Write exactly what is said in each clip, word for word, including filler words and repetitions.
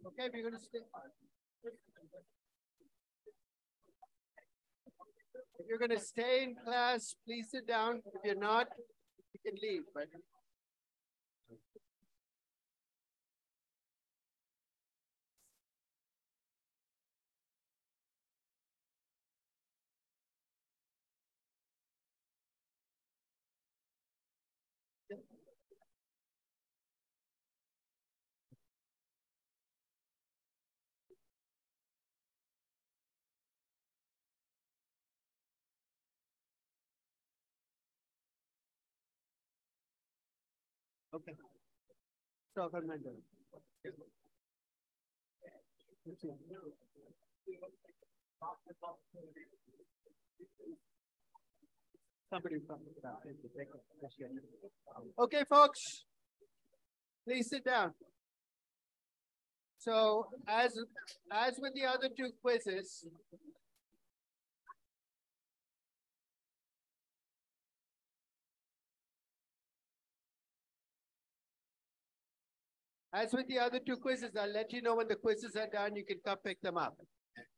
Okay, we're going to stay. If you're going to stay in class, please sit down. If you're not, you can leave. But okay. So, Fernando. Somebody from Okay, folks, please sit down. So, as as with the other two quizzes, as with the other two quizzes, I'll let you know when the quizzes are done. You can come pick them up.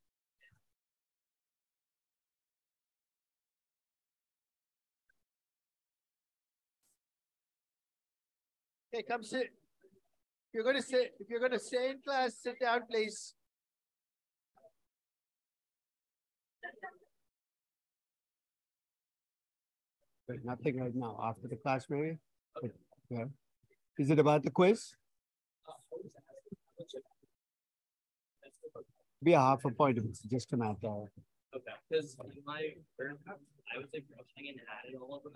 Okay, come sit. If you're going to sit, if you're going to stay in class, sit down, please. But nothing right now. After the class, maybe. But, yeah. Is it about the quiz? Be a half a point if it's just a math. Okay, because in my first, I was like rushing and added all of them.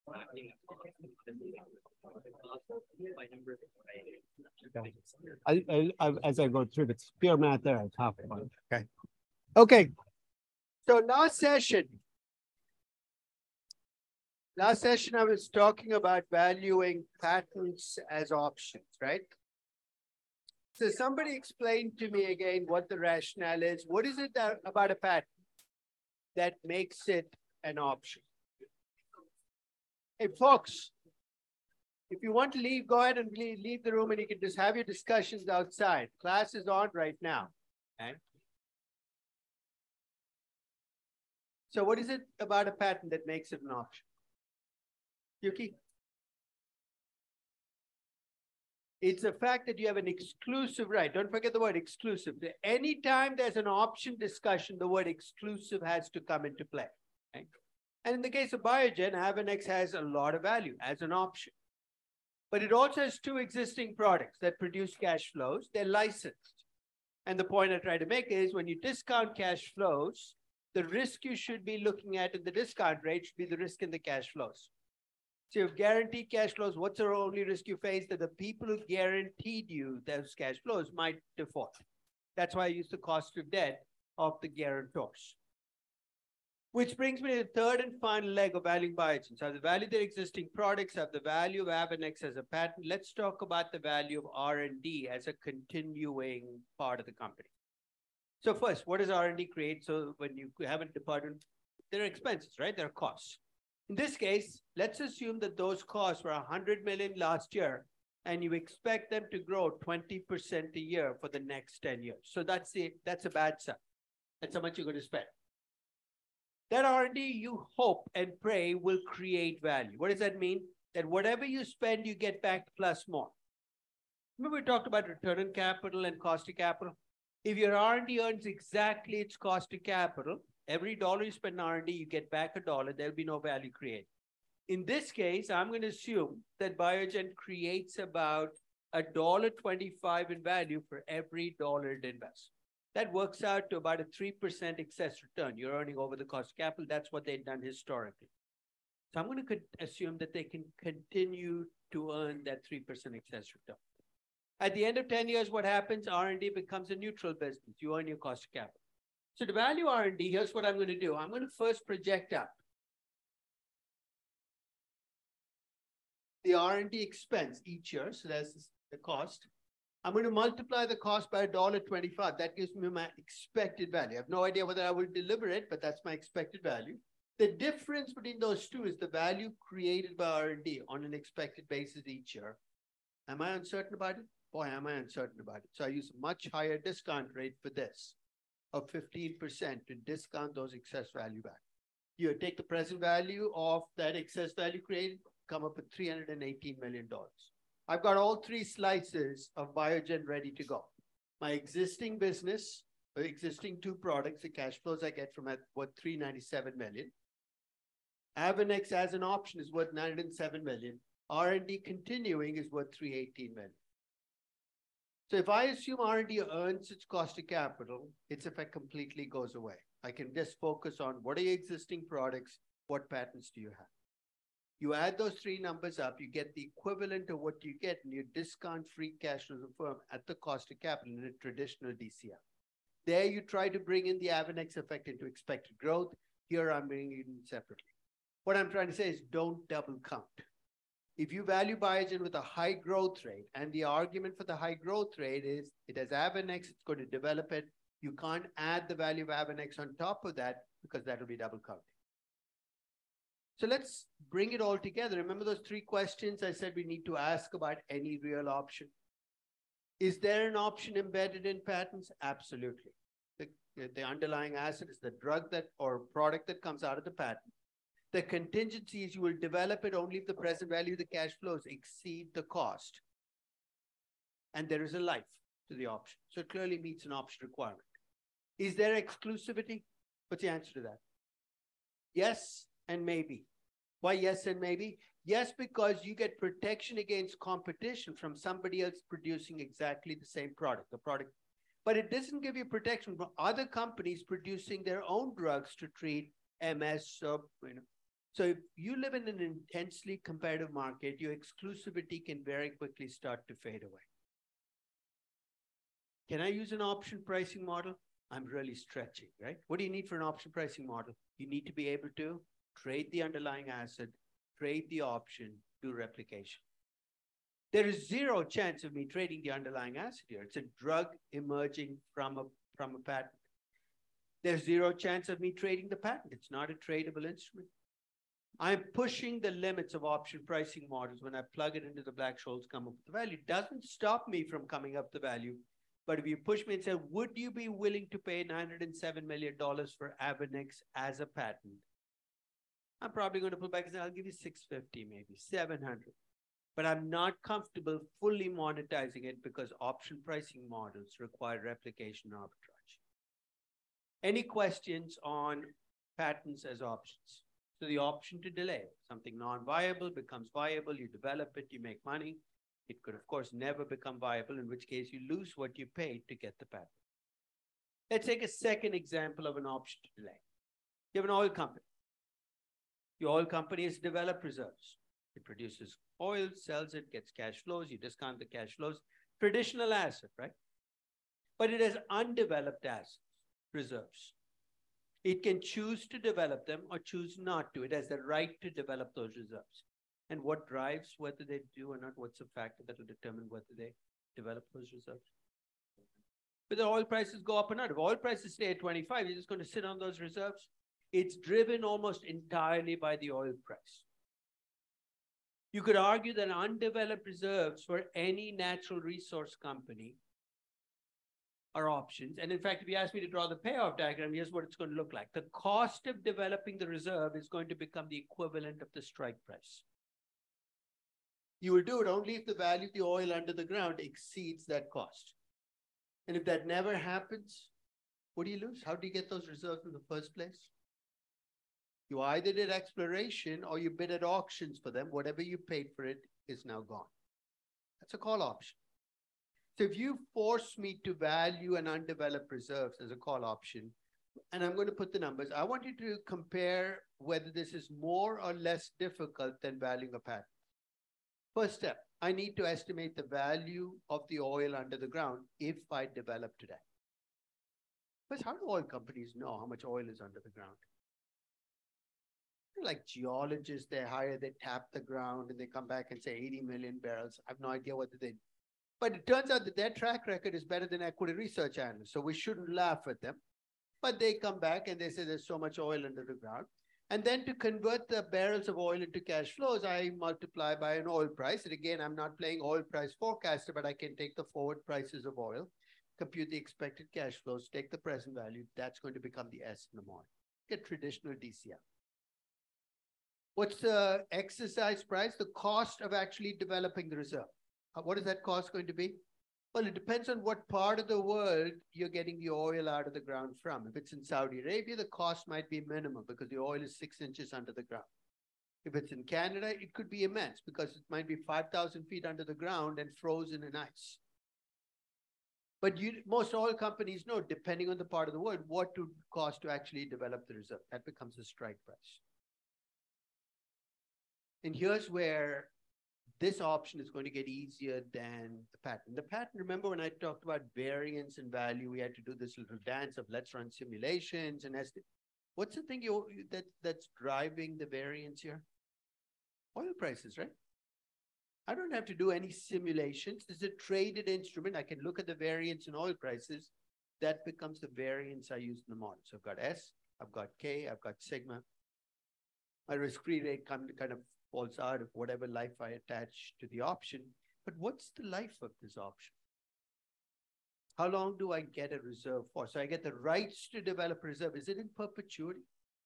My numbers I, I, I, as I go through, it's pure math there. It's half a point. Okay. Okay. So last session, last session, I was talking about valuing patents as options, right? So somebody explain to me again what the rationale is. What is it that, about a patent that makes it an option? Hey, folks, if you want to leave, go ahead and leave, leave the room and you can just have your discussions outside. Class is on right now. Okay? So what is it about a patent that makes it an option? Yuki? It's the fact that you have an exclusive right. Don't forget the word exclusive. Anytime there's an option discussion, the word exclusive has to come into play. Okay? And in the case of Biogen, Avonex has a lot of value as an option. But it also has two existing products that produce cash flows. They're licensed. And the point I try to make is when you discount cash flows, the risk you should be looking at in the discount rate should be the risk in the cash flows. So you have guaranteed cash flows. What's the only risk you face? That the people who guaranteed you those cash flows might default. That's why I use the cost of debt of the guarantors. Which brings me to the third and final leg of valuing Biogen. So I have the value of their existing products, I have the value of Avonex as a patent. Let's talk about the value of R and D as a continuing part of the company. So first, what does R and D create? So when you have a department, there are expenses, right? There are costs. In this case, let's assume that those costs were one hundred million last year, and you expect them to grow twenty percent a year for the next ten years. So that's the, that's a bad sign. That's how much you're going to spend. That R and D, you hope and pray, will create value. What does that mean? That whatever you spend, you get back plus more. Remember we talked about return on capital and cost of capital? If your R and D earns exactly its cost of capital, every dollar you spend on R and D, you get back a dollar, there'll be no value created. In this case, I'm going to assume that Biogen creates about a dollar twenty-five in value for every dollar it invests. That works out to about a three percent excess return. You're earning over the cost of capital. That's what they've done historically. So I'm going to assume that they can continue to earn that three percent excess return. At the end of ten years, what happens? R and D becomes a neutral business. You earn your cost of capital. So to value R and D, here's what I'm going to do. I'm going to first project out the R and D expense each year. So that's the cost. I'm going to multiply the cost by one dollar twenty-five. That gives me my expected value. I have no idea whether I will deliver it, but that's my expected value. The difference between those two is the value created by R and D on an expected basis each year. Am I uncertain about it? boy, am I uncertain about it. So I use a much higher discount rate for this of fifteen percent to discount those excess value back. You take the present value of that excess value created, come up with three hundred eighteen million dollars. I've got all three slices of Biogen ready to go. My existing business, the existing two products, the cash flows I get from it, worth three hundred ninety-seven million. Avonex as an option is worth nine hundred seven million. R and D continuing is worth three hundred eighteen million. So if I assume R and D earns its cost of capital, its effect completely goes away. I can just focus on what are your existing products, what patents do you have? You add those three numbers up, you get the equivalent of what you get in your discount free cash flow of the firm at the cost of capital in a traditional D C F. There you try to bring in the Avonex effect into expected growth. Here I'm bringing it in separately. What I'm trying to say is don't double count. If you value Biogen with a high growth rate, and the argument for the high growth rate is it has Avonex, it's going to develop it. You can't add the value of Avonex on top of that because that will be double counting. So let's bring it all together. Remember those three questions I said we need to ask about any real option? Is there an option embedded in patents? Absolutely. The, the underlying asset is the drug that or product that comes out of the patent. The contingency is you will develop it only if the present value of the cash flows exceed the cost. And there is a life to the option. So it clearly meets an option requirement. Is there exclusivity? What's the answer to that? Yes and maybe. Why yes and maybe? Yes, because you get protection against competition from somebody else producing exactly the same product, the product. But it doesn't give you protection from other companies producing their own drugs to treat M S or, you know. So if you live in an intensely competitive market, your exclusivity can very quickly start to fade away. Can I use an option pricing model? I'm really stretching, right? What do you need for an option pricing model? You need to be able to trade the underlying asset, trade the option, do replication. There is zero chance of me trading the underlying asset here. It's a drug emerging from a, from a patent. There's zero chance of me trading the patent. It's not a tradable instrument. I'm pushing the limits of option pricing models when I plug it into the Black-Scholes come up with the value. It doesn't stop me from coming up the value. But if you push me and say, would you be willing to pay nine hundred seven million dollars for Avonex as a patent? I'm probably going to pull back and say, I'll give you six hundred fifty, maybe seven hundred. But I'm not comfortable fully monetizing it because option pricing models require replication arbitrage. Any questions on patents as options? So the option to delay, something non-viable becomes viable, you develop it, you make money. It could, of course, never become viable, in which case you lose what you paid to get the patent. Let's take a second example of an option to delay. You have an oil company. Your oil company has developed reserves. It produces oil, sells it, gets cash flows, you discount the cash flows. Traditional asset, right? But it has undeveloped assets, reserves. It can choose to develop them or choose not to. It has the right to develop those reserves. And what drives whether they do or not? What's the factor that will determine whether they develop those reserves? But the oil prices go up or not. If oil prices stay at twenty-five, you're just going to sit on those reserves. It's driven almost entirely by the oil price. You could argue that undeveloped reserves for any natural resource company are options. And in fact, if you ask me to draw the payoff diagram, here's what it's going to look like. The cost of developing the reserve is going to become the equivalent of the strike price. You will do it only if the value of the oil under the ground exceeds that cost. And if that never happens, what do you lose? How do you get those reserves in the first place? You either did exploration or you bid at auctions for them. Whatever you paid for it is now gone. That's a call option. So if you force me to value an undeveloped reserves as a call option, and I'm going to put the numbers, I want you to compare whether this is more or less difficult than valuing a patent. First step, I need to estimate the value of the oil under the ground if I develop today. First, how do oil companies know how much oil is under the ground? They're like geologists, they hire, they tap the ground, and they come back and say eighty million barrels. I have no idea whether they... But it turns out that their track record is better than equity research analysts, so we shouldn't laugh at them. But they come back and they say there's so much oil under the ground. And then to convert the barrels of oil into cash flows, I multiply by an oil price. And again, I'm not playing oil price forecaster, but I can take the forward prices of oil, compute the expected cash flows, take the present value. That's going to become the S in the model. Get traditional D C F. What's the exercise price? The cost of actually developing the reserve. What is that cost going to be? Well, it depends on what part of the world you're getting the oil out of the ground from. If it's in Saudi Arabia, the cost might be minimal because the oil is six inches under the ground. If it's in Canada, it could be immense because it might be five thousand feet under the ground and frozen in ice. But you, most oil companies know, depending on the part of the world, what to cost to actually develop the reserve. That becomes the strike price. And here's where this option is going to get easier than the pattern. The pattern, remember when I talked about variance and value, we had to do this little dance of let's run simulations and estimate. What's the thing you, that, that's driving the variance here? Oil prices, right? I don't have to do any simulations. This is a traded instrument. I can look at the variance in oil prices. That becomes the variance I use in the model. So I've got S, I've got K, I've got sigma. My risk-free rate kind of, kind of falls out of whatever life I attach to the option. But what's the life of this option? How long do I get a reserve for? So I get the rights to develop a reserve. Is it in perpetuity?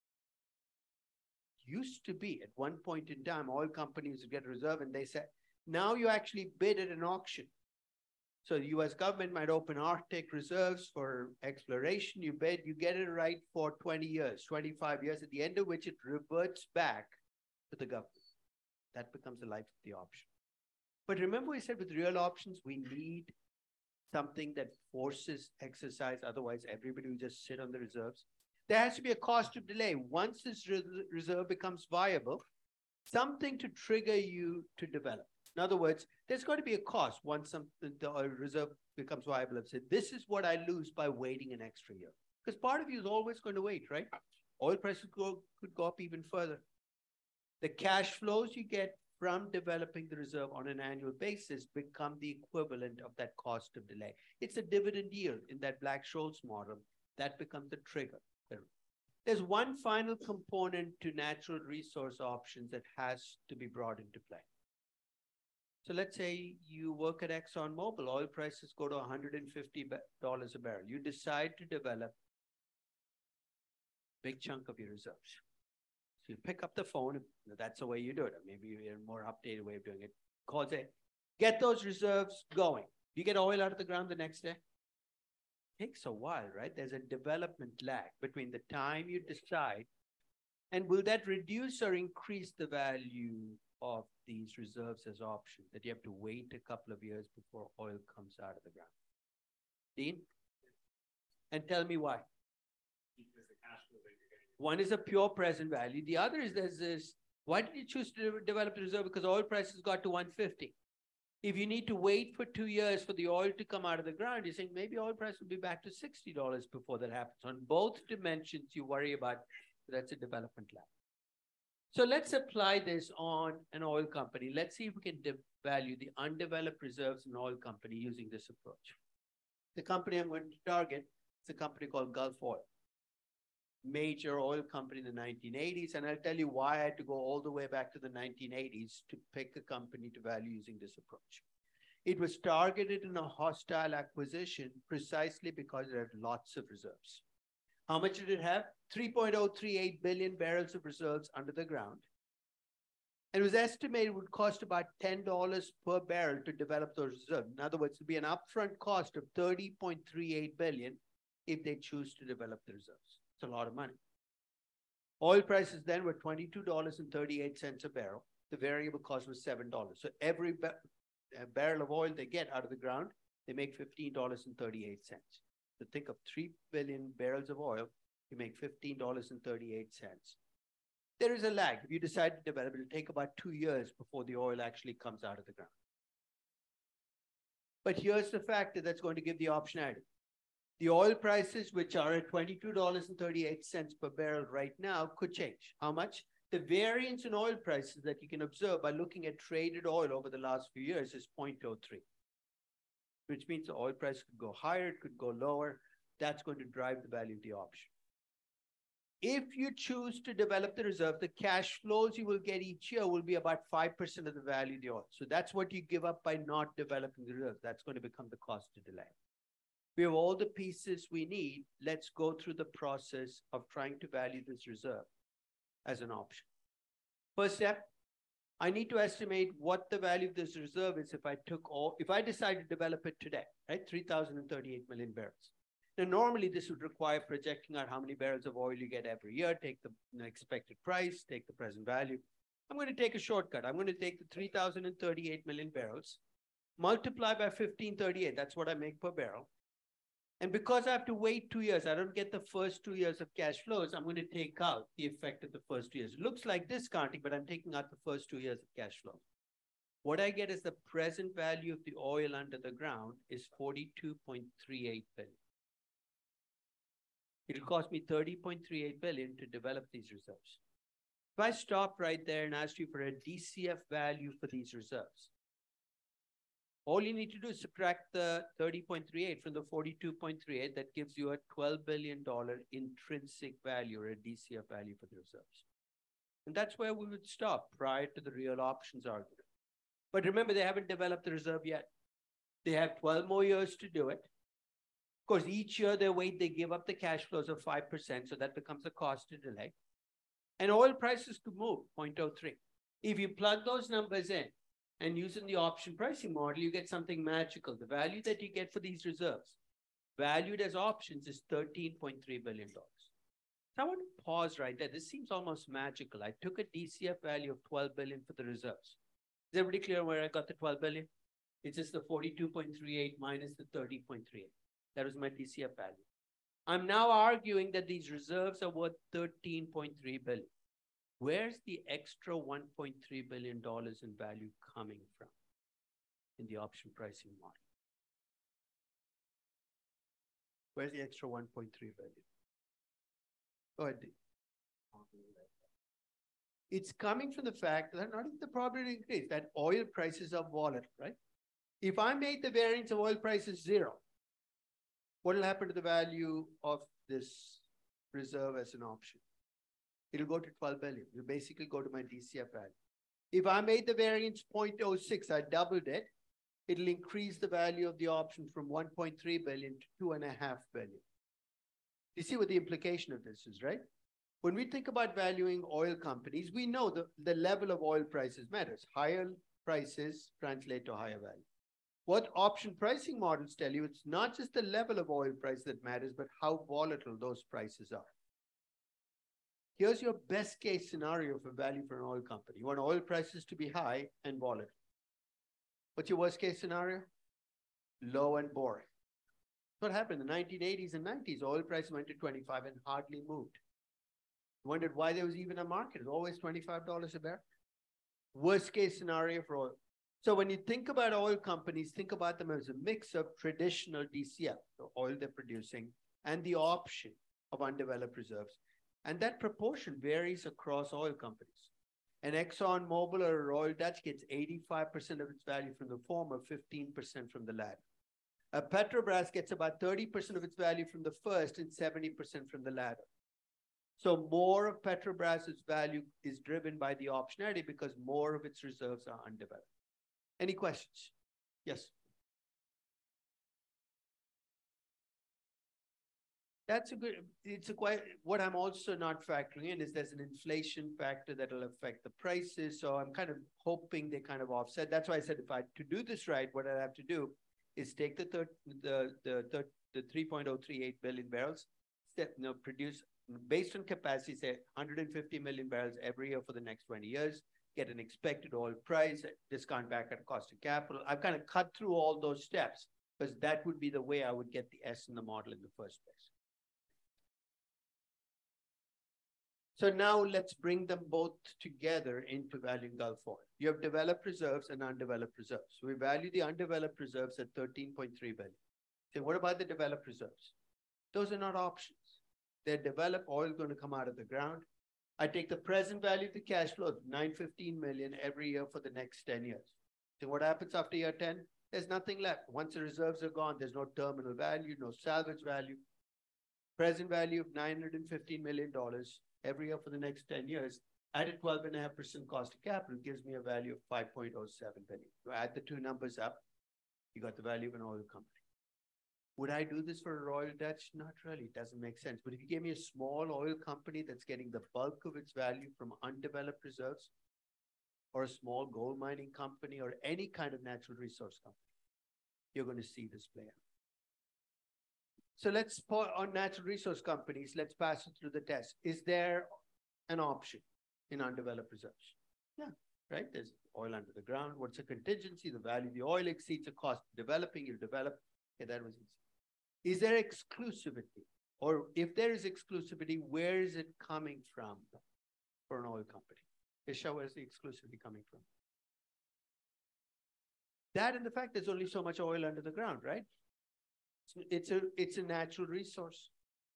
Used to be at one point in time, oil companies would get a reserve and they said, now you actually bid at an auction. So the U S government might open Arctic reserves for exploration. You bid, you get it right for twenty years, twenty-five years, at the end of which it reverts back to the government. That becomes the life of the option. But remember we said with real options, we need something that forces exercise. Otherwise, everybody will just sit on the reserves. There has to be a cost of delay. Once this re reserve becomes viable, something to trigger you to develop. In other words, there's got to be a cost once some, the reserve becomes viable. I've said, this is what I lose by waiting an extra year. Because part of you is always going to wait, right? Oil prices go, could go up even further. The cash flows you get from developing the reserve on an annual basis become the equivalent of that cost of delay. It's a dividend yield in that Black-Scholes model. That becomes the trigger. There's one final component to natural resource options that has to be brought into play. So let's say you work at ExxonMobil, oil prices go to one hundred fifty dollars a barrel. You decide to develop a big chunk of your reserves. So you pick up the phone, that's the way you do it. Maybe you have a more updated way of doing it. Call it, get those reserves going. You get oil out of the ground the next day? Takes a while, right? There's a development lag between the time you decide and will that reduce or increase the value of these reserves as options that you have to wait a couple of years before oil comes out of the ground? Dean? And tell me why. One is a pure present value. The other is there's this, why did you choose to develop the reserve? Because oil prices got to one fifty. If you need to wait for two years for the oil to come out of the ground, you're saying maybe oil price will be back to sixty dollars before that happens. On both dimensions, you worry about that's a development lag. So let's apply this on an oil company. Let's see if we can value the undeveloped reserves in an oil company using this approach. The company I'm going to target is a company called Gulf Oil. Major oil company in the nineteen eighties, and I'll tell you why I had to go all the way back to the nineteen eighties to pick a company to value using this approach. It was targeted in a hostile acquisition precisely because it had lots of reserves. How much did it have? three point zero three eight billion barrels of reserves under the ground. And it was estimated it would cost about ten dollars per barrel to develop those reserves. In other words, it would be an upfront cost of thirty point three eight billion if they choose to develop the reserves. It's a lot of money. Oil prices then were twenty-two dollars and thirty-eight cents a barrel. The variable cost was seven dollars. So every ba a barrel of oil they get out of the ground, they make fifteen dollars and thirty-eight cents. So think of three billion barrels of oil, you make fifteen dollars and thirty-eight cents. There is a lag. If you decide to develop it, it'll take about two years before the oil actually comes out of the ground. But here's the factor that's going to give the optionality. The oil prices, which are at twenty-two dollars and thirty-eight cents per barrel right now, could change. How much? The variance in oil prices that you can observe by looking at traded oil over the last few years is zero point zero three, which means the oil price could go higher, it could go lower. That's going to drive the value of the option. If you choose to develop the reserve, the cash flows you will get each year will be about five percent of the value of the oil. So that's what you give up by not developing the reserve. That's going to become the cost of delay. We have all the pieces we need. Let's go through the process of trying to value this reserve as an option. First step, I need to estimate what the value of this reserve is if I took all, if I decide to develop it today, right? three thousand thirty-eight million barrels. Now, normally this would require projecting out how many barrels of oil you get every year, take the you know, expected price, take the present value. I'm going to take a shortcut. I'm going to take the three thousand thirty-eight million barrels, multiply by fifteen thirty-eight. That's what I make per barrel. And because I have to wait two years, I don't get the first two years of cash flows. I'm going to take out the effect of the first two years. It looks like discounting, but I'm taking out the first two years of cash flow. What I get is the present value of the oil under the ground is forty-two point three eight billion. It'll cost me thirty point three eight billion to develop these reserves. If I stop right there and ask you for a D C F value for these reserves, all you need to do is subtract the thirty point three eight from the forty-two point three eight. That gives you a twelve billion dollars intrinsic value or a D C F value for the reserves. And that's where we would stop prior to the real options argument. But remember, they haven't developed the reserve yet. They have twelve more years to do it. Of course, each year they wait, they give up the cash flows of five percent, so that becomes a cost to delay. And oil prices could move zero point zero three. If you plug those numbers in and using the option pricing model, you get something magical. The value that you get for these reserves, valued as options, is thirteen point three billion dollars. So I want to pause right there. This seems almost magical. I took a D C F value of twelve billion dollars for the reserves. Is everybody clear where I got the twelve billion dollars? It's just the forty-two point three eight minus the thirty point three eight. That was my D C F value. I'm now arguing that these reserves are worth thirteen point three billion dollars. Where's the extra one point three billion dollars in value coming from in the option pricing model? Where's the extra one point three billion dollars? Go ahead, Dave. It's coming from the fact that not even the probability increase, that oil prices are volatile, right? If I made the variance of oil prices zero, what will happen to the value of this reserve as an option? It'll go to twelve billion. It'll basically go to my D C F value. If I made the variance zero point zero six, I doubled it, it'll increase the value of the option from one point three billion to two and a half billion. You see what the implication of this is, right? When we think about valuing oil companies, we know the, the level of oil prices matters. Higher prices translate to higher value. What option pricing models tell you, it's not just the level of oil price that matters, but how volatile those prices are. Here's your best case scenario for value for an oil company. You want oil prices to be high and volatile. What's your worst case scenario? Low and boring. What happened in the nineteen eighties and nineties? Oil prices went to twenty-five and hardly moved. Wondered why there was even a market. It's always twenty-five dollars a barrel. Worst case scenario for oil. So when you think about oil companies, think about them as a mix of traditional D C F, the oil they're producing, and the option of undeveloped reserves. And that proportion varies across oil companies. An ExxonMobil or a Royal Dutch gets eighty-five percent of its value from the former, fifteen percent from the latter. A Petrobras gets about thirty percent of its value from the first and seventy percent from the latter. So more of Petrobras's value is driven by the optionality because more of its reserves are undeveloped. Any questions? Yes. That's a good, it's a quite, what I'm also not factoring in is there's an inflation factor that will affect the prices. So I'm kind of hoping they kind of offset. That's why I said if I, to do this right, what I have to do is take the third, the, the, the, the three point zero three eight billion barrels, step, you know, produce based on capacity, say one hundred fifty million barrels every year for the next twenty years, get an expected oil price, discount back at cost of capital. I've kind of cut through all those steps because that would be the way I would get the S in the model in the first place. So now let's bring them both together into valuing Gulf oil. You have developed reserves and undeveloped reserves. So we value the undeveloped reserves at thirteen point three billion. So what about the developed reserves? Those are not options. They're developed oil going to come out of the ground. I take the present value of the cash flow, nine hundred fifteen million every year for the next ten years. So what happens after year ten? There's nothing left. Once the reserves are gone, there's no terminal value, no salvage value. present value of nine hundred fifteen million dollars every year for the next ten years, at a twelve and a half percent cost of capital gives me a value of five point oh seven billion. You add the two numbers up, you got the value of an oil company. Would I do this for a Royal Dutch? Not really. It doesn't make sense. But if you gave me a small oil company that's getting the bulk of its value from undeveloped reserves, or a small gold mining company, or any kind of natural resource company, you're going to see this play out. So let's put on natural resource companies, let's pass it through the test. Is there an option in undeveloped reserves? Yeah, right? There's oil under the ground. What's a contingency? The value of the oil exceeds the cost of developing, you develop. Okay, that was easy. Is there exclusivity? Or if there is exclusivity, where is it coming from for an oil company? Isha, where's the exclusivity coming from? That and the fact there's only so much oil under the ground, right? So it's a, it's a natural resource.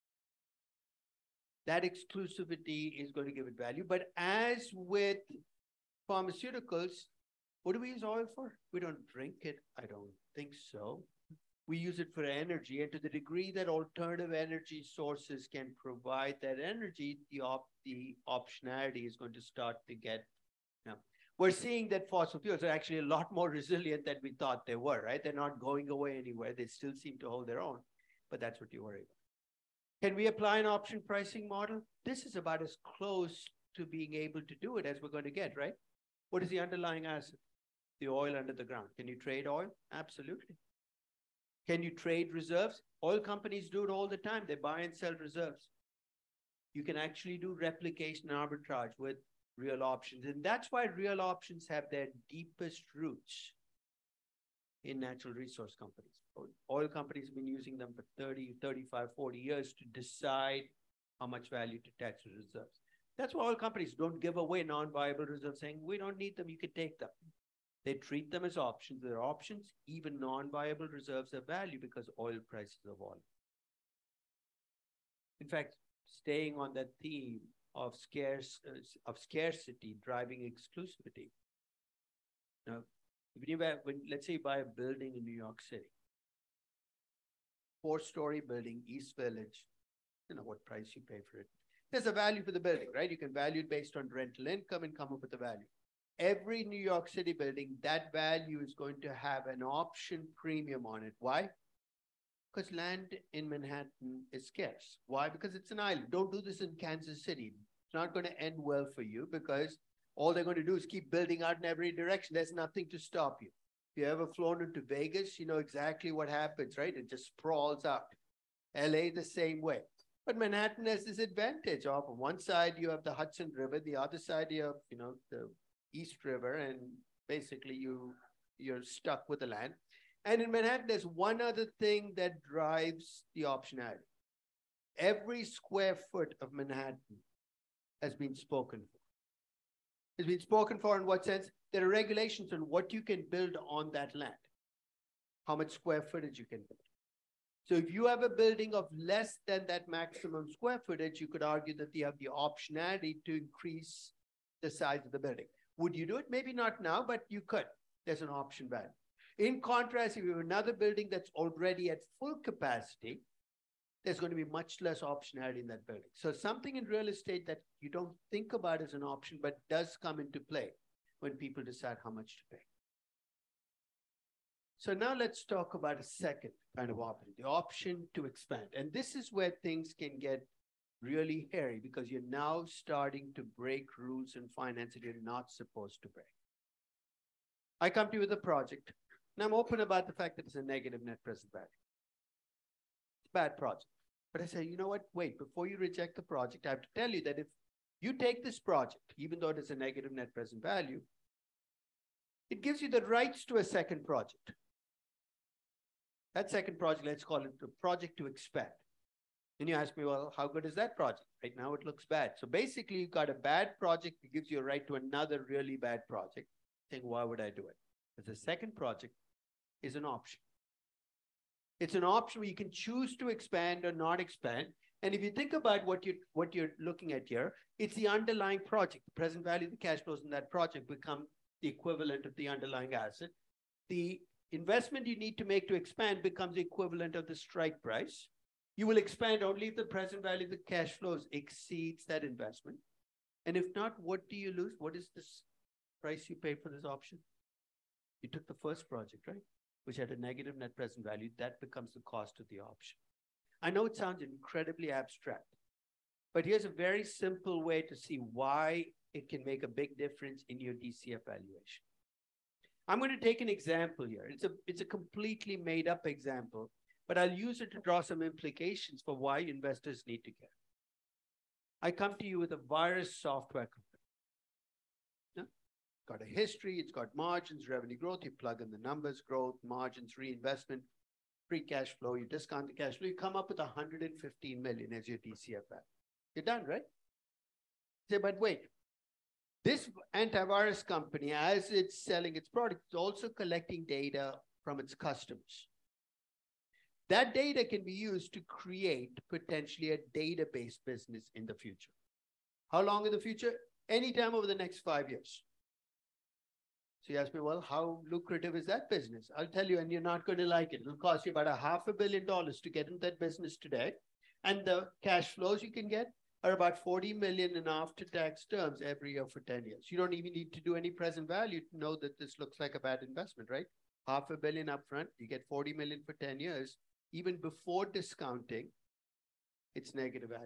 That exclusivity is going to give it value. But as with pharmaceuticals, what do we use oil for? We don't drink it. I don't think so. We use it for energy, and to the degree that alternative energy sources can provide that energy, the, op the optionality is going to start to get, you know, we're seeing that fossil fuels are actually a lot more resilient than we thought they were, right? They're not going away anywhere. They still seem to hold their own, but that's what you worry about. Can we apply an option pricing model? This is about as close to being able to do it as we're going to get, right? What is the underlying asset? The oil under the ground. Can you trade oil? Absolutely. Can you trade reserves? Oil companies do it all the time. They buy and sell reserves. You can actually do replication arbitrage with real options. And that's why real options have their deepest roots in natural resource companies. Oil companies have been using them for thirty, thirty-five, forty years to decide how much value to attach to reserves. That's why oil companies don't give away non-viable reserves, saying, we don't need them, you can take them. They treat them as options. They're options. Even non-viable reserves have value because oil prices have fallen. In fact, staying on that theme of scarce uh, of scarcity driving exclusivity. Now, when you buy, when let's say you buy a building in New York City, four-story building, East Village, you know what price you pay for it. There's a value for the building, right? You can value it based on rental income and come up with a value. Every New York City building, that value is going to have an option premium on it. Why? Because land in Manhattan is scarce. Why? Because it's an island. Don't do this in Kansas City. It's not going to end well for you because all they're going to do is keep building out in every direction. There's nothing to stop you. If you ever flown into Vegas, you know exactly what happens, right? It just sprawls out. L A the same way. But Manhattan has this advantage of on one side you have the Hudson River, the other side you have, you know, the East River, and basically you, you're stuck with the land. And in Manhattan, there's one other thing that drives the optionality. Every square foot of Manhattan has been spoken for. It's been spoken for in what sense? There are regulations on what you can build on that land, how much square footage you can build. So if you have a building of less than that maximum square footage, you could argue that you have the optionality to increase the size of the building. Would you do it? Maybe not now, but you could. There's an option value. In contrast, if you have another building that's already at full capacity, there's going to be much less optionality in that building. So something in real estate that you don't think about as an option, but does come into play when people decide how much to pay. So now let's talk about a second kind of option, the option to expand. And this is where things can get really hairy because you're now starting to break rules in finance that you're not supposed to break. I come to you with a project, and I'm open about the fact that it's a negative net present value. It's a bad project. But I say, you know what? Wait, before you reject the project, I have to tell you that if you take this project, even though it is a negative net present value, it gives you the rights to a second project. That second project, let's call it the project to expand. Then you ask me, well, how good is that project? Right now it looks bad. So basically you've got a bad project that gives you a right to another really bad project. Saying, why would I do it? Because the second project is an option. It's an option where you can choose to expand or not expand. And if you think about what you're, what you're looking at here, it's the underlying project. The present value of the cash flows in that project become the equivalent of the underlying asset. The investment you need to make to expand becomes the equivalent of the strike price. You will expand only if the present value of the cash flows exceeds that investment. And if not, what do you lose? What is this price you pay for this option? You took the first project, right? Which had a negative net present value. That becomes the cost of the option. I know it sounds incredibly abstract, but here's a very simple way to see why it can make a big difference in your D C F valuation. I'm going to take an example here. It's a, it's a completely made up example, but I'll use it to draw some implications for why investors need to care. I come to you with a virus software company. Yeah? It's got a history, it's got margins, revenue growth, you plug in the numbers, growth, margins, reinvestment, free cash flow, you discount the cash flow, you come up with one hundred fifteen million as your D C F value. You're done, right? Say, but wait. This antivirus company, as it's selling its product, is also collecting data from its customers. That data can be used to create potentially a database business in the future. How long in the future? Anytime over the next five years. So you ask me, well, how lucrative is that business? I'll tell you, and you're not going to like it. It'll cost you about a half a billion dollars to get into that business today. And the cash flows you can get are about forty million in after-tax terms every year for ten years. You don't even need to do any present value to know that this looks like a bad investment, right? Half a billion upfront, you get forty million for ten years. Even before discounting, it's negative value.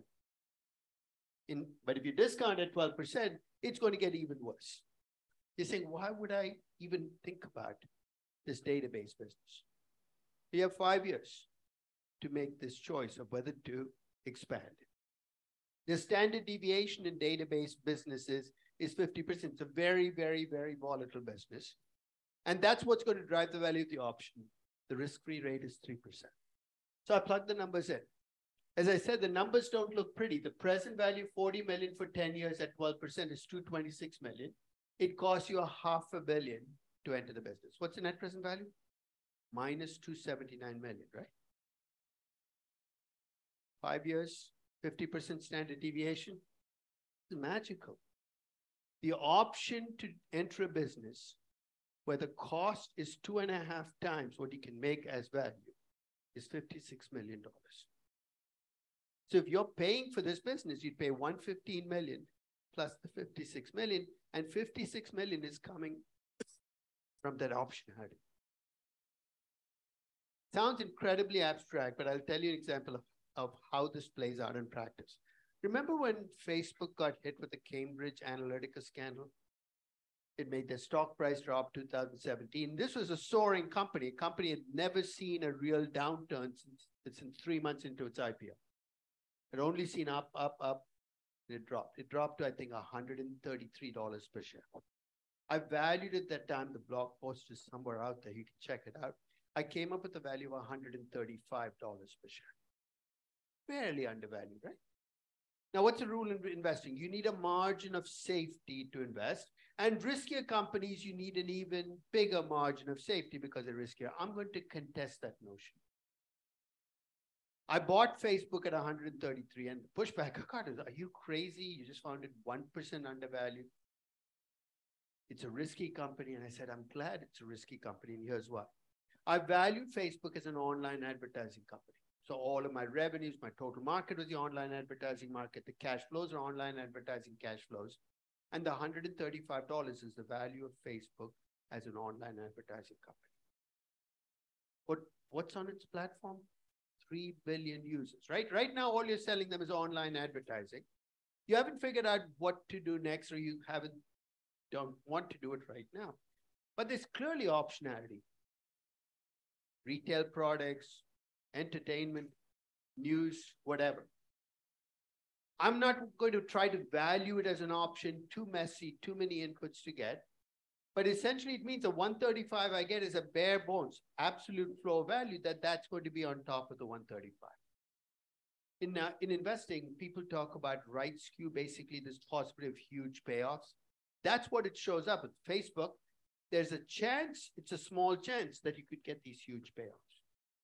In, but if you discount at twelve percent, it's going to get even worse. You're saying, why would I even think about this database business? You have five years to make this choice of whether to expand. The standard deviation in database businesses is fifty percent. It's a very, very, very volatile business. And that's what's going to drive the value of the option. The risk-free rate is three percent. So I plug the numbers in. As I said, the numbers don't look pretty. The present value, forty million for ten years at twelve percent is two hundred twenty-six million. It costs you a half a billion to enter the business. What's the net present value? Minus two hundred seventy-nine million, right? Five years, fifty percent standard deviation. It's magical. The option to enter a business where the cost is two and a half times what you can make as value is fifty-six million dollars. So if you're paying for this business, you'd pay one hundred fifteen million plus the fifty-six million, and fifty-six million is coming from that optionality. Sounds incredibly abstract, but I'll tell you an example of, of how this plays out in practice. Remember when Facebook got hit with the Cambridge Analytica scandal? It made their stock price drop two thousand seventeen. This was a soaring company. A company had never seen a real downturn since, since three months into its I P O. It had only seen up, up, up, and it dropped. It dropped to, I think, one hundred thirty-three dollars per share. I valued at that time, the blog post is somewhere out there. You can check it out. I came up with a value of one hundred thirty-five dollars per share. Fairly undervalued, right? Now, what's the rule in investing? You need a margin of safety to invest. And riskier companies, you need an even bigger margin of safety because they're riskier. I'm going to contest that notion. I bought Facebook at one hundred thirty-three, and the pushback, God, are you crazy? You just found it one percent undervalued. It's a risky company. And I said, I'm glad it's a risky company. And here's why. I valued Facebook as an online advertising company. So all of my revenues, my total market was the online advertising market. The cash flows are online advertising cash flows. And the one hundred thirty-five dollars is the value of Facebook as an online advertising company. But what's on its platform? three billion users, right? Right now, all you're selling them is online advertising. You haven't figured out what to do next, or you haven't, don't want to do it right now. But there's clearly optionality. Retail products, entertainment, news, whatever. I'm not going to try to value it as an option, too messy, too many inputs to get. But essentially, it means the one thirty-five I get is a bare bones, absolute flow value that that's going to be on top of the one thirty-five. In, uh, in investing, people talk about right skew, basically this possibility of huge payoffs. That's what it shows up. At Facebook, there's a chance, it's a small chance that you could get these huge payoffs.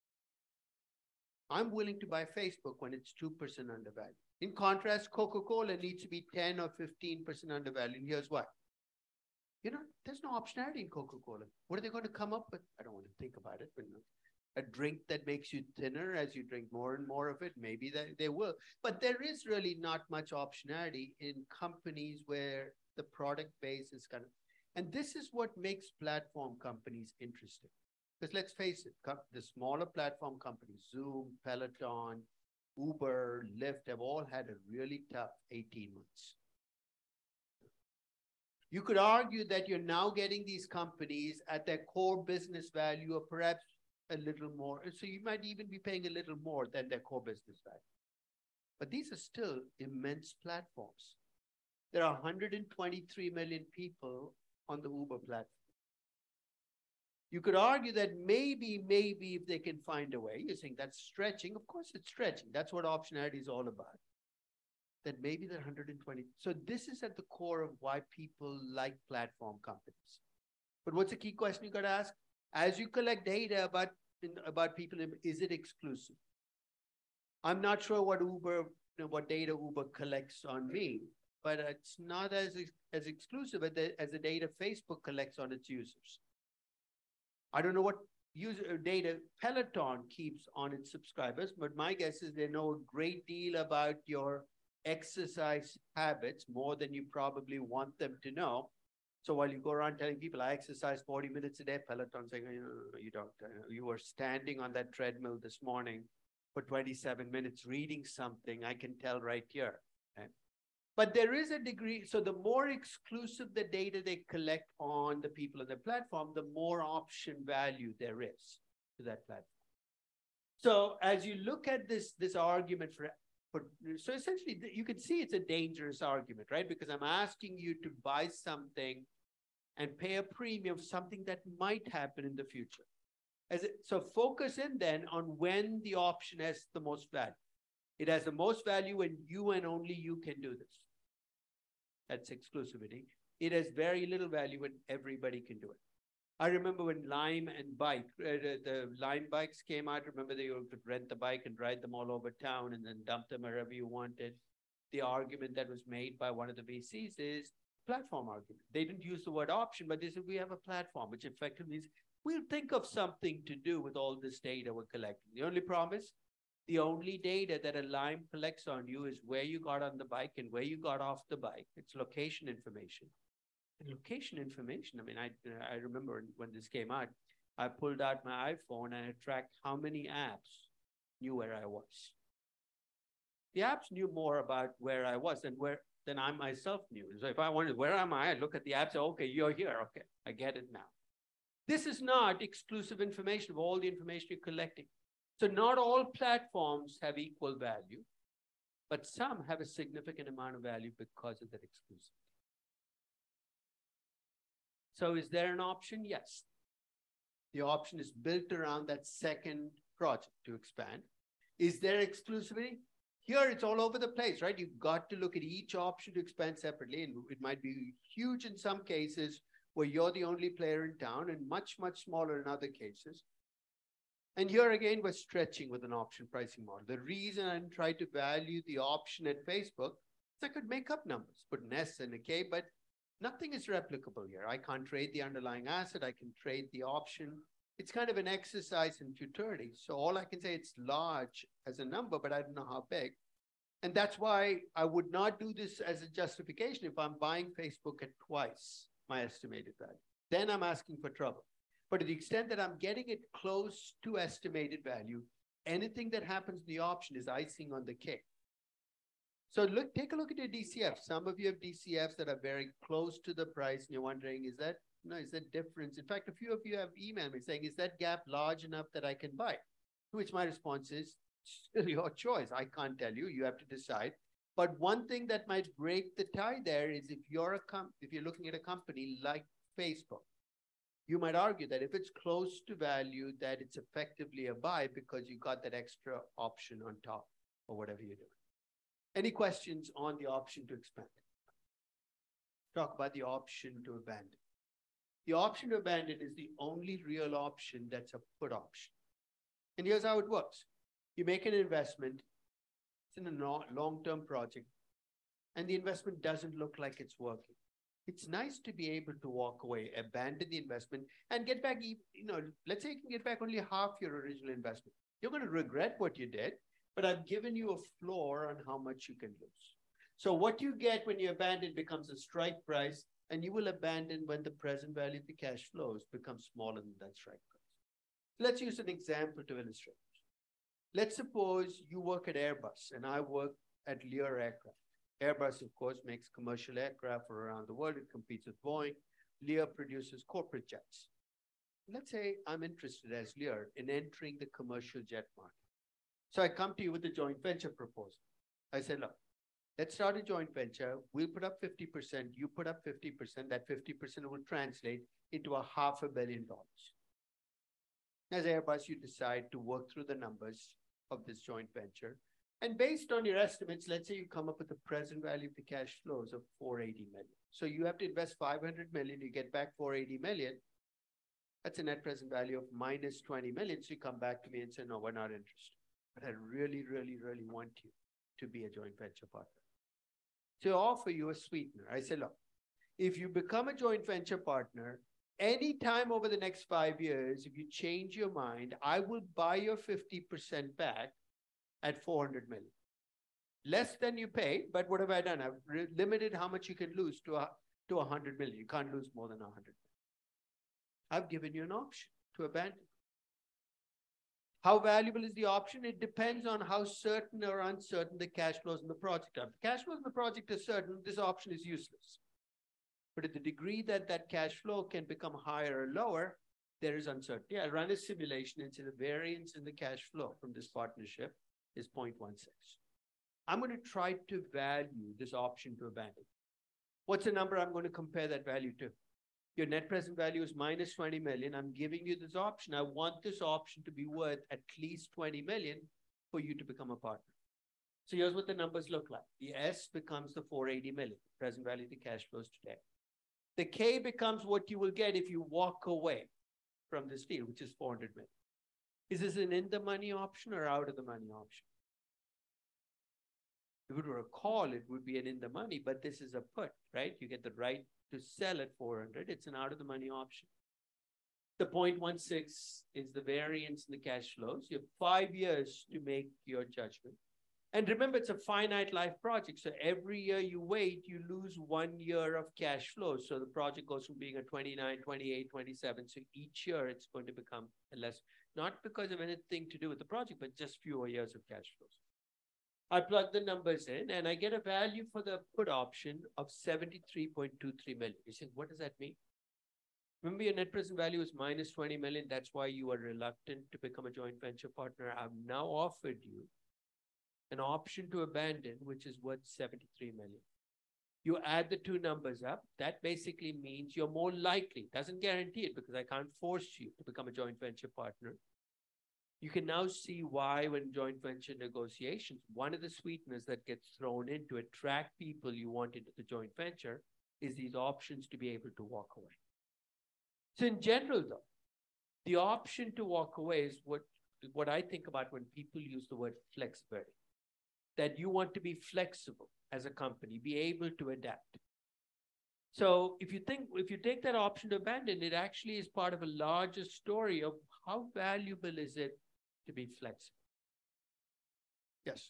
I'm willing to buy Facebook when it's two percent undervalued. In contrast, Coca-Cola needs to be ten or fifteen percent undervalued. And here's why. You know, there's no optionality in Coca-Cola. What are they going to come up with? I don't want to think about it, but no. a drink that makes you thinner as you drink more and more of it. Maybe they, they will. But there is really not much optionality in companies where the product base is kind of, and this is what makes platform companies interesting. Because let's face it, the smaller platform companies, Zoom, Peloton, Uber, Lyft, have all had a really tough eighteen months. You could argue that you're now getting these companies at their core business value, or perhaps a little more. So you might even be paying a little more than their core business value. But these are still immense platforms. There are one hundred twenty-three million people on the Uber platform. You could argue that maybe, maybe if they can find a way, you're saying that's stretching. Of course it's stretching. That's what optionality is all about. That maybe there are one hundred twenty. So this is at the core of why people like platform companies. But what's the key question you got to ask? As you collect data about, about people, is it exclusive? I'm not sure what Uber, you know, what data Uber collects on me, but it's not as, as exclusive as the, as the data Facebook collects on its users. I don't know what user data Peloton keeps on its subscribers, but my guess is they know a great deal about your exercise habits, more than you probably want them to know. So while you go around telling people, I exercise forty minutes a day, Peloton saying, no, no, no, you don't. You were standing on that treadmill this morning for twenty-seven minutes reading something, I can tell right here. Okay? But there is a degree, so the more exclusive the data they collect on the people on the platform, the more option value there is to that platform. So as you look at this, this argument for, for, so essentially you can see it's a dangerous argument, right? Because I'm asking you to buy something and pay a premium for something that might happen in the future. As it, so focus in then on when the option has the most value. It has the most value when you and only you can do this. That's exclusivity. It has very little value when everybody can do it. I remember when Lime and Bike, uh, the, the Lime bikes came out, remember they could rent the bike and ride them all over town and then dump them wherever you wanted. The argument that was made by one of the V Cs is platform argument. They didn't use the word option, but they said we have a platform, which effectively means we'll think of something to do with all this data we're collecting. The only promise, the only data that a Lime collects on you is where you got on the bike and where you got off the bike. It's location information. And location information, I mean, I, I remember when this came out, I pulled out my iPhone and I tracked how many apps knew where I was. The apps knew more about where I was than, where, than I myself knew. So if I wanted, where am I? I look at the app, say, okay, you're here. Okay, I get it now. This is not exclusive information of all the information you're collecting. So not all platforms have equal value, but some have a significant amount of value because of that exclusivity. So is there an option? Yes. The option is built around that second project to expand. Is there exclusivity? Here it's all over the place, right? You've got to look at each option to expand separately, and it might be huge in some cases where you're the only player in town and much, much smaller in other cases. And here again, we're stretching with an option pricing model. The reason I try to value the option at Facebook is I could make up numbers, put an S and a K, but nothing is replicable here. I can't trade the underlying asset. I can trade the option. It's kind of an exercise in futurity. So all I can say, it's large as a number, but I don't know how big. And that's why I would not do this as a justification if I'm buying Facebook at twice my estimated value. Then I'm asking for trouble. But to the extent that I'm getting it close to estimated value, anything that happens in the option is icing on the cake. So look, take a look at your D C F. Some of you have D C Fs that are very close to the price, and you're wondering, is that, no, is that difference? In fact, a few of you have emailed me saying, is that gap large enough that I can buy? To which my response is, still your choice. I can't tell you, you have to decide. But one thing that might break the tie there is if you're a com if you're looking at a company like Facebook, you might argue that if it's close to value, that it's effectively a buy because you got that extra option on top or whatever you're doing. Any questions on the option to expand? Talk about the option to abandon. The option to abandon is the only real option that's a put option. And here's how it works. You make an investment. It's in a long-term project, and the investment doesn't look like it's working. It's nice to be able to walk away, abandon the investment, and get back, you know, let's say you can get back only half your original investment. You're going to regret what you did, but I've given you a floor on how much you can lose. So what you get when you abandon becomes a strike price, and you will abandon when the present value of the cash flows becomes smaller than that strike price. Let's use an example to illustrate. Let's suppose you work at Airbus and I work at Lear Aircraft. Airbus, of course, makes commercial aircraft for around the world. It competes with Boeing. Lear produces corporate jets. Let's say I'm interested as Lear in entering the commercial jet market. So I come to you with a joint venture proposal. I say, look, let's start a joint venture. We'll put up fifty percent. You put up fifty percent. That fifty percent will translate into a half a billion dollars. As Airbus, you decide to work through the numbers of this joint venture. And based on your estimates, let's say you come up with the present value of the cash flows of four hundred eighty million. So you have to invest five hundred million, you get back four hundred eighty million. That's a net present value of minus twenty million. So you come back to me and say, no, we're not interested. But I really, really, really want you to be a joint venture partner. So I offer you a sweetener. I say, look, if you become a joint venture partner, anytime over the next five years, if you change your mind, I will buy your fifty percent back at four hundred million. Less than you paid, but what have I done? I've limited how much you can lose to a, to one hundred million. You can't lose more than one hundred million. I've given you an option to abandon. How valuable is the option? It depends on how certain or uncertain the cash flows in the project are. If the cash flows in the project are certain, this option is useless. But at the degree that that cash flow can become higher or lower, there is uncertainty. I run a simulation and say the variance in the cash flow from this partnership is zero point one six. I'm going to try to value this option to abandon. What's the number I'm going to compare that value to? Your net present value is minus twenty million. I'm giving you this option. I want this option to be worth at least twenty million for you to become a partner. So here's what the numbers look like. The S becomes the four hundred eighty million, present value of the cash flows today. The K becomes what you will get if you walk away from this deal, which is four hundred million. Is this an in the money option or out of the money option? If it were a call, it would be an in the money, but this is a put, right? You get the right to sell at four hundred. It's an out of the money option. The zero point one six is the variance in the cash flows. You have five years to make your judgment. And remember, it's a finite life project. So every year you wait, you lose one year of cash flow. So the project goes from being a twenty-nine, twenty-eight, twenty-seven. So each year it's going to become less, not because of anything to do with the project, but just fewer years of cash flows. I plug the numbers in and I get a value for the put option of seventy-three point two three million. You say, what does that mean? Remember, your net present value is minus twenty million. That's why you are reluctant to become a joint venture partner. I've now offered you an option to abandon, which is worth seventy-three million. You add the two numbers up. That basically means you're more likely, doesn't guarantee it because I can't force you to become a joint venture partner. You can now see why when joint venture negotiations, one of the sweeteners that gets thrown in to attract people you want into the joint venture is these options to be able to walk away. So in general, though, the option to walk away is what, what I think about when people use the word flexibility. That you want to be flexible as a company, be able to adapt. So if you think, if you take that option to abandon, it actually is part of a larger story of how valuable is it to be flexible. Yes.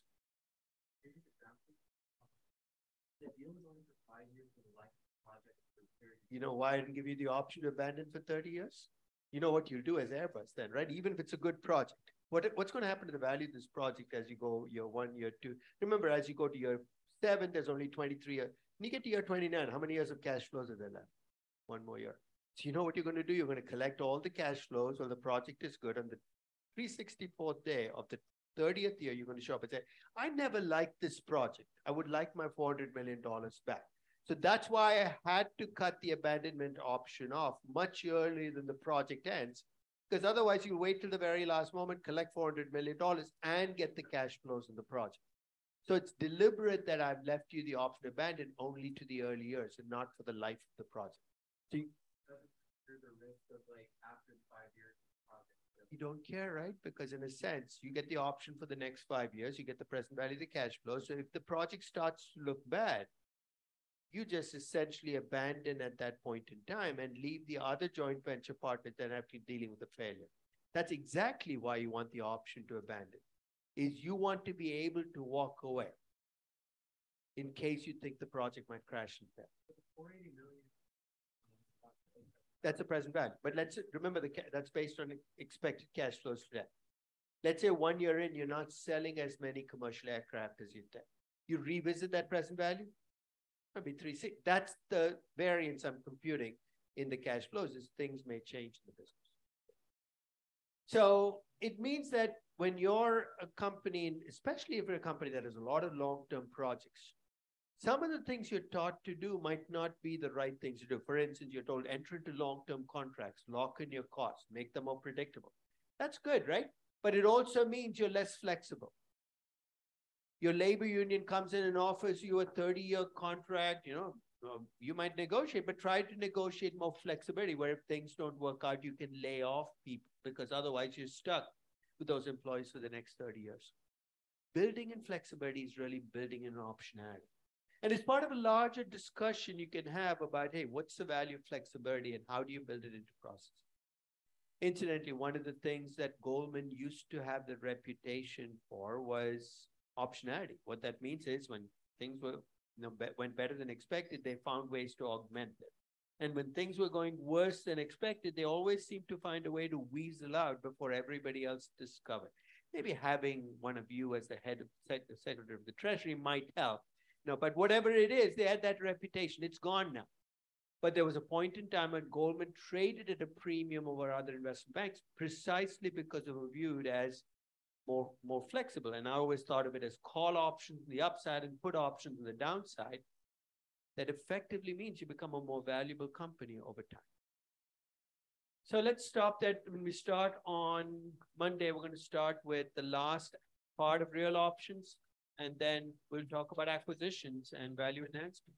You know why I didn't give you the option to abandon for thirty years? You know what you'll do as Airbus then, right? Even if it's a good project. What, what's going to happen to the value of this project as you go year one, year two? Remember, as you go to year seven, there's only twenty-three years. When you get to year twenty-nine, how many years of cash flows are there left? One more year. So you know what you're going to do? You're going to collect all the cash flows while the project is good. On the three hundred sixty-fourth day of the thirtieth year, you're going to show up and say, I never liked this project. I would like my four hundred million dollars back. So that's why I had to cut the abandonment option off much earlier than the project ends. Because otherwise you wait till the very last moment, collect four hundred million dollars and get the cash flows in the project. So it's deliberate that I've left you the option to abandon only to the early years and not for the life of the project. So you, the risk of like after five years of the project. You don't care, right? Because in a sense, you get the option for the next five years, you get the present value of the cash flow. So if the project starts to look bad, you just essentially abandon at that point in time and leave the other joint venture partners that have to dealing with the failure. That's exactly why you want the option to abandon, is you want to be able to walk away in case you think the project might crash and fail. That's the present value. But let's remember the that's based on expected cash flows today. Let's say one year in, you're not selling as many commercial aircraft as you did. You revisit that present value, maybe three six. That's the variance I'm computing in the cash flows, is things may change in the business. So it means that when you're a company, especially if you're a company that has a lot of long-term projects, some of the things you're taught to do might not be the right things to do. For instance, you're told enter into long-term contracts, lock in your costs, make them more predictable. That's good, right? But it also means you're less flexible. Your labor union comes in and offers you a thirty-year contract, you know, you might negotiate, but try to negotiate more flexibility where if things don't work out, you can lay off people, because otherwise you're stuck with those employees for the next thirty years. Building in flexibility is really building in optionality. And it's part of a larger discussion you can have about, hey, what's the value of flexibility and how do you build it into process? Incidentally, one of the things that Goldman used to have the reputation for was optionality. What that means is when things were, you know, be went better than expected, they found ways to augment it. And when things were going worse than expected, they always seemed to find a way to weasel out before everybody else discovered. Maybe having one of you as the head of sec the Secretary of the Treasury might help. No, but whatever it is, they had that reputation. It's gone now. But there was a point in time when Goldman traded at a premium over other investment banks precisely because they were viewed as more, more flexible. And I always thought of it as call options on the upside and put options on the downside. That effectively means you become a more valuable company over time. So let's stop that. When we start on Monday, we're going to start with the last part of real options, and then we'll talk about acquisitions and value enhancement.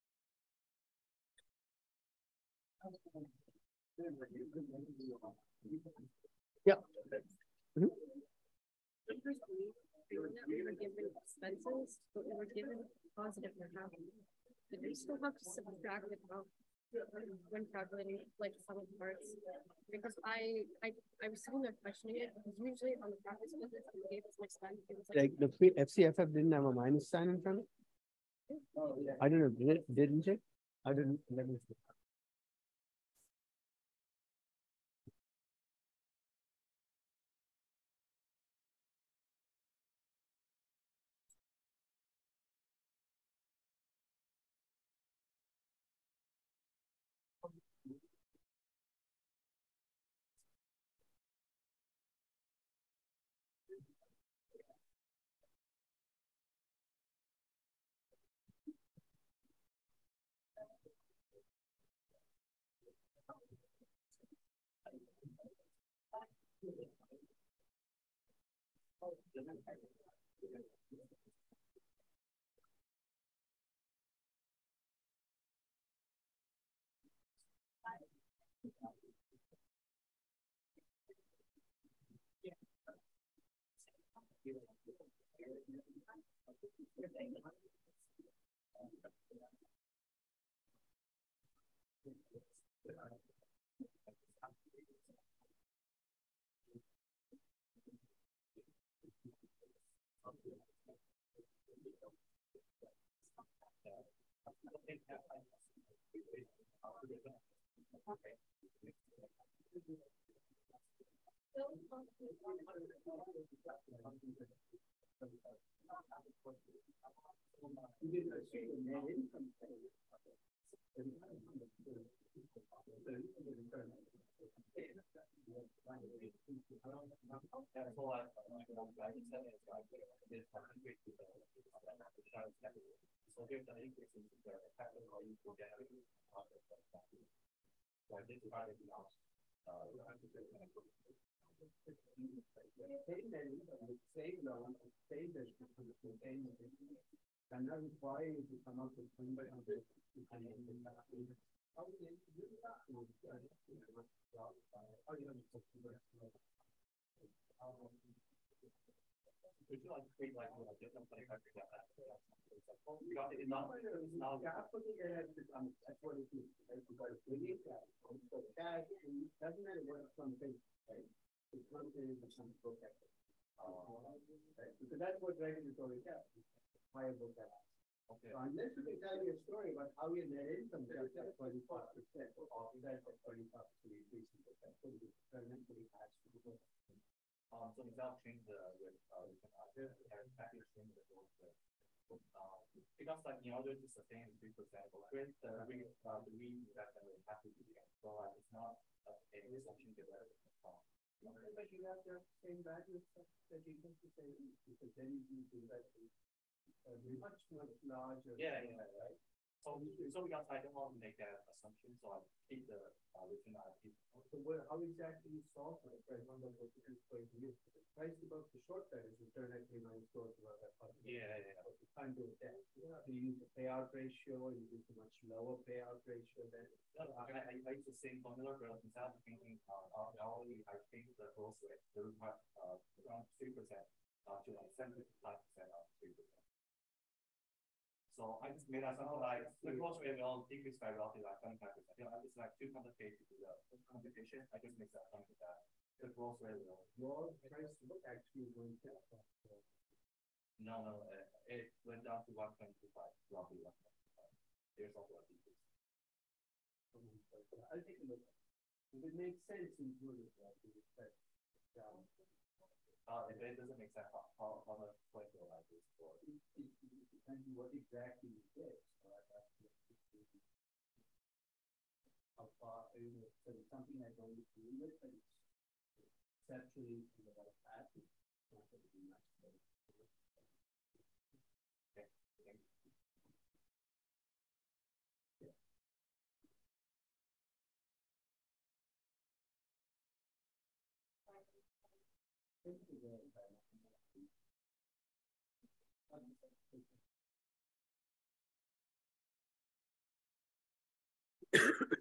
Yeah. Mm-hmm. We were given expenses, but we were given positive revenue. Did we still have to subtract it out when calculating like some of the parts? Because I I I was sitting there questioning it, because usually on the practice business, when they gave us an expense, it was like, Like the F C F F didn't have a minus sign in front of it? I don't know, did it, didn't it? I didn't, let me see. Would you like to create like a different play factor that that because it's not it's not That's what it is, right? Because when you have, so that, it doesn't matter what it's on the page, right? It's one thing is some protected. Right? Because that's what regulatory has, viable tax. okay. So unless you can tell me a story about how your net income jumped up twenty-five percent, or that's at twenty-five percent increase in percent, so the regulatory has to be. Um, so instead of change the with uh we can uh just have package change the growth rate. Uh, because like in order to sustain three percent growth rate, the we uh the we investment will have to be there. So like it's not a a assumption development. But you have the same value that you can say, because then you need to invest in a much, much larger. Yeah, yeah, right. So, so because I don't want to make that assumption, so I keep the uh return I keep. So what, how exactly you solve for the price on the what is going to use? The price above the short term is return equity minus growth above that. part. Yeah, yeah. But you can't do that. So you use the payout ratio, you use a much lower payout ratio than. No, I, I, I use the same formula, but instead of thinking, uh, uh, hourly, I think the growth rate, the require, uh, around three percent, uh, to like seventy-five percent of three percent. So I just made that something like, the growth rate will decrease by roughly like twenty-five percent. You know, it's like too complicated to do the computation. I just make that something that the growth rate will. Your price to book actually going down. No, no, uh, it went down to one point two five, roughly one point two five. There's also a decrease. I'll take a look. If it makes sense, include it, right? If it's like, um, Uh, if it doesn't make sense, how, how, how much point will I do for? it, it, it depends on what exactly you get. So I have to. How far, you know, so it's something I don't agree with, but it's conceptually in the right path. It's not going to be much better. Okay, thank you. Thank you very much.